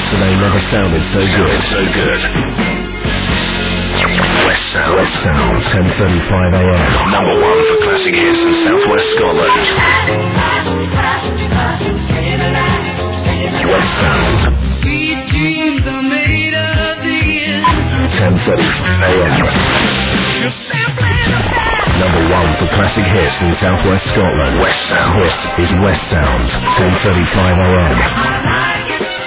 Yesterday never sounded so good. West Sound, 10:35 a.m. Number 1 for classic hits in Southwest Scotland. West Sound. 10:35 a.m. Number 1 for classic hits in Southwest Scotland. West Sound. This is West Sound, 10:35 a.m.